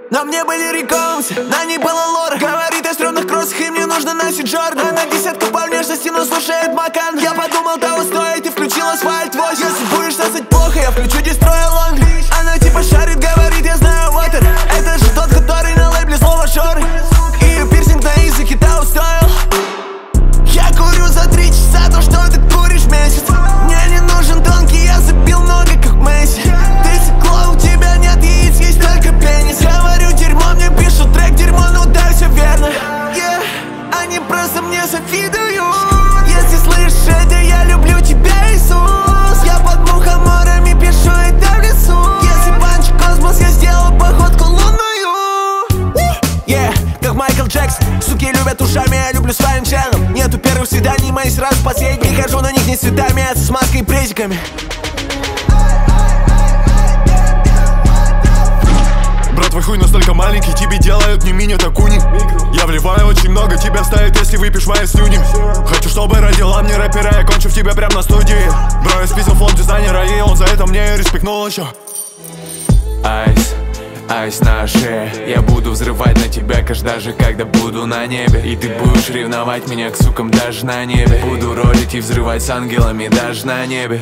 На мне были рекомсы, на ней было лора. Говорит о стрёмных кроссах и мне нужно носить Джордан. Она десятку по внешности, но слушает Макан. Я подумал, того стоит и включил асфальт 8. Если будешь сосать плохо, я включу Destroy Long. Она типа шарит, говорит, я знаю вот это же тот, который на лейбле слова шоры. И пирсинг на языке та устроил. Я курю за 3 часа то, что ты куришь месяц. Мне не нужен тонкий, я забил много, как Месси. Ты стекло, у тебя нет яиц, есть только пенис. Говорю дерьмо, мне пишут трек дерьмо, ну да, все верно. Они просто мне завидуют. Если слышишь это, я люблю тебя, Иисус. Я под мухоморами пишу это в лесу. Если банчик космос, я сделал походку лунную. Как Майкл Джексон. Суки любят ушами, я люблю своим челом. Нету первых свиданий, мои сразу последние. Хожу на них не с цветами, а с маской и презиками. Брат, твой хуй настолько маленький, тебе делают не мини-такуни. Я вливаю очень много, тебя вставит, если выпьешь мои слюни. Хочу, чтобы родила мне рэпера, я кончу в тебя прям на студии. Бро, я спиздил флоу дизайнера, и он за это мне респектнул еще. Айс на шее. Я буду взрывать на тебя, даже когда буду на небе. И ты будешь ревновать меня к сукам даже на небе. Буду ролить и взрывать с ангелами даже на небе.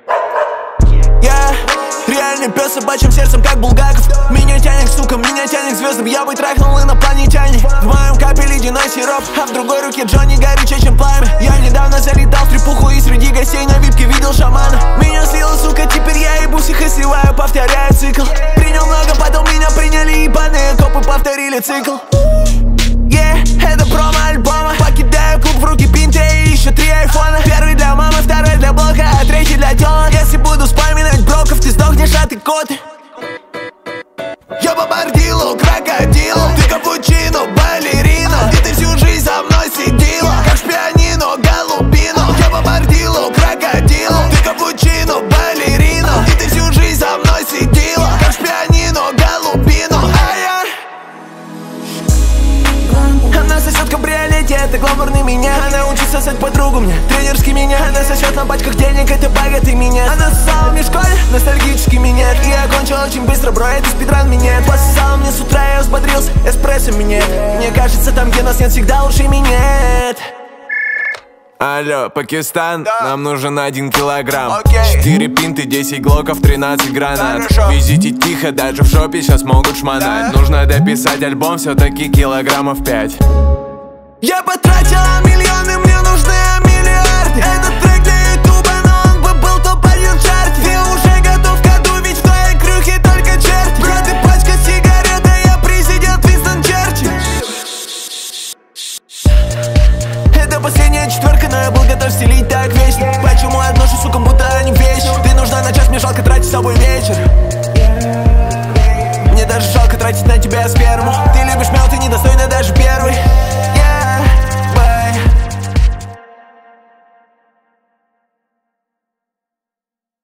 Я реальный пес с собачьим сердцем, как Булгаков. Меня тянет к сукам, меня тянет к звездам. Я бы трахнул инопланетяне. В моем капе ледяной сироп, а в другой руке Джонни горячее, чем пламя. Я недавно залетал в трепуху и среди гостей на випке видел шамана. Меня слила, сука, теперь я ебусь их и сливаю, повторяю цикл. Принял много, потом меня приняли ебаные копы, повторили цикл. Это промо альбома. Покидаю клуб, в руки пинты и еще 3 айфона. Первый для мамы, второй для блока, а третий для тёлок. Если буду вспоминать броков, ты сдохнешь, а ты кот. Я бомбардилу, крокодилу. Ты капучино, балерина. И ты всю жизнь за мной сидела, как шпианино, голубину. Я бомбардилу, крокодилу. Ты капучино, балерина. И ты всю жизнь за мной сидела, как шпианино, голубину. Она сосет в кабриолете, это гламурный меня. Она учит сосать подругу мне, тренерский меня. Она сосет на пачках денег, это богатый меня. Она сосала мне в школе, ностальгический минет. И я кончил очень быстро, бро, это спидран минет. Пососала мне с утра, я взбодрился, эспрессо минет. Мне кажется, там, где нас нет, всегда лучше минет. Алло, Пакистан, нам нужен 1 килограмм. 4 пинты, 10 глоков, 13 гранат. Везите тихо, даже в шопе сейчас могут шмонать. Нужно дописать альбом, все-таки килограммов 5. Я потратила миллионы, мне нужны миллиарды. Этот трек для ютуба, но он бы был топ-1 в чарте. Ты уже готов к аду, ведь в твоей крюхе только черти. Брат, ты пачка сигарет, а я президент Винстон Черчилль. Это последняя четверка, но я был готов стелить так вечно. Почему отношу сукам, будто они вещи? Ты нужна на час, мне жалко тратить с собой вечер. Мне даже жалко тратить на тебя сперму. Ты любишь мел, ты недостойна даже первый.